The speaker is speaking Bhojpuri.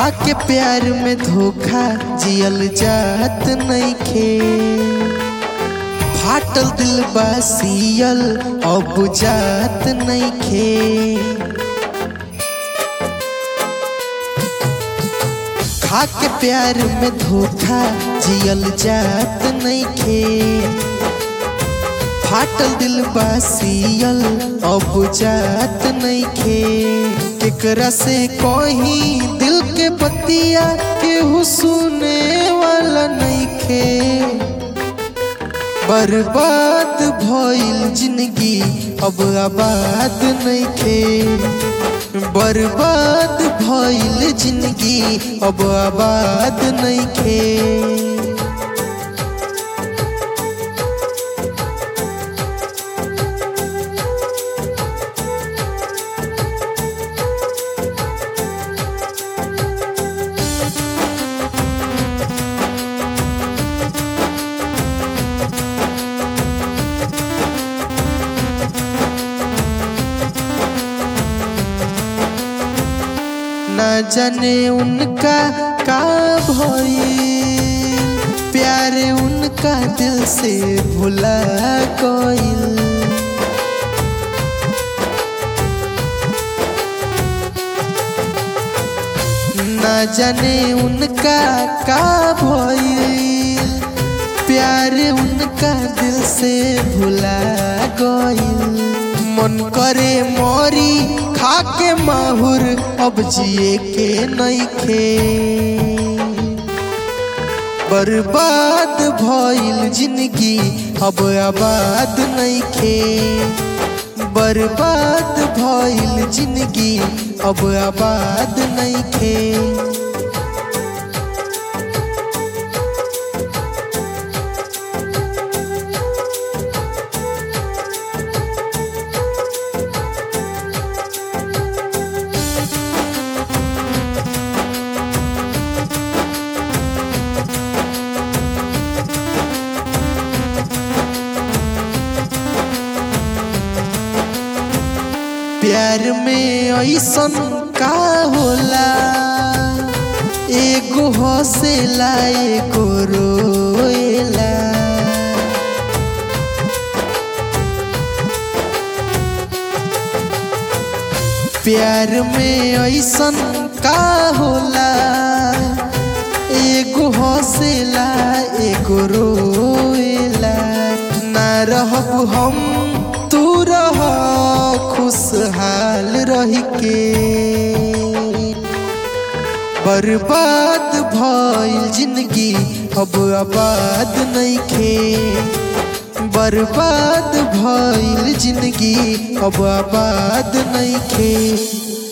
खाके प्यार में धोखा जियल जात नइखे। फाटल दिल बा सियल अब जात नइखे। खाके प्यार में धोखा जियल जात नइखे। फाटल दिल बा सियल अब जात नइखे। केकरा से कहीं दिल के बतिया केहू सुने वाला नइखे। बर्बाद भइल जिंदगी अब आबाद नइखे। बर्बाद भइल जिंदगी अब आबाद नइखे। ना जाने उनका का भइल, प्यार उनका दिल से भुला गइल। ना जाने उनका का भइल, प्यार उनका दिल से भुला गइल। मन करे मोरी खाके माहुर अब जिए के नइखे। बर्बाद भइल जिंदगी अब आबाद नइखे। बर्बाद भइल जिंदगी अब आबाद नइखे। प्यार में ऐसन का होला, एगो हंसेला एगो रोएला। प्यार में ऐसन का होला, एगो हंसेला एगो रोएला। ना रहब हम तू रह खुशहाल रही के। बर्बाद भइल जिंदगी अब आबाद नइखे। बर्बाद भइल जिंदगी अब आबाद नइखे।